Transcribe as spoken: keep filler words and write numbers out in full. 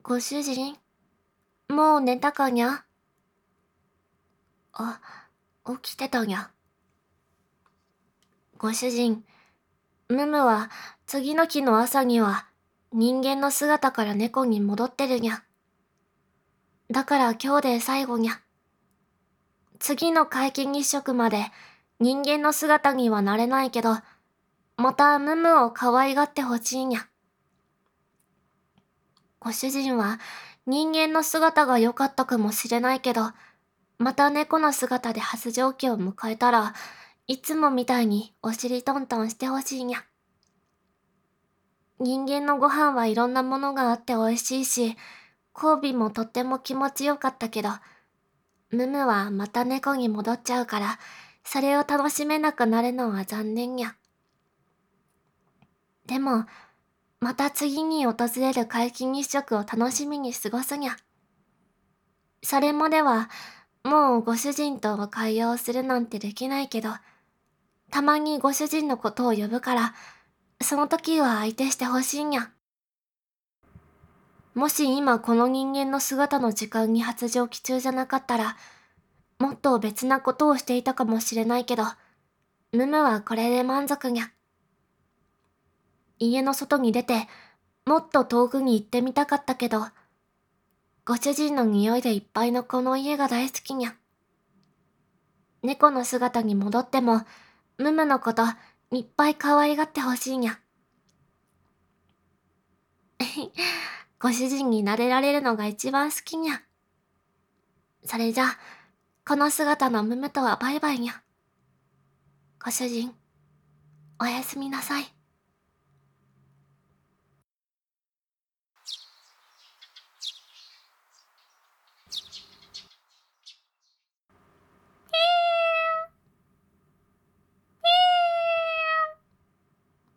ご主人、もう寝たかにゃ？あ、起きてたにゃ。ご主人、ムムは次の日の朝には人間の姿から猫に戻ってるにゃ。だから今日で最後にゃ。次の皆既日食まで人間の姿にはなれないけど、またムムを可愛がってほしいにゃ。ご主人は人間の姿が良かったかもしれないけど、また猫の姿で発情期を迎えたら、いつもみたいにお尻トントンしてほしいにゃ。人間のご飯はいろんなものがあって美味しいし、交尾もとっても気持ちよかったけど、ムムはまた猫に戻っちゃうから、それを楽しめなくなるのは残念にゃ。でも、また次に訪れる皆既日食を楽しみに過ごすにゃ。それまでは、もうご主人と会話をするなんてできないけど、たまにご主人のことを呼ぶから、その時は相手してほしいにゃ。もし今この人間の姿の時間に発情期中じゃなかったら、もっと別なことをしていたかもしれないけど、ムムはこれで満足にゃ。家の外に出て、もっと遠くに行ってみたかったけど、ご主人の匂いでいっぱいのこの家が大好きにゃ。猫の姿に戻っても、ムムのこといっぱい可愛がってほしいにゃ。ご主人に撫でられるのが一番好きにゃ。それじゃ、この姿のムムとはバイバイにゃ。ご主人、おやすみなさい。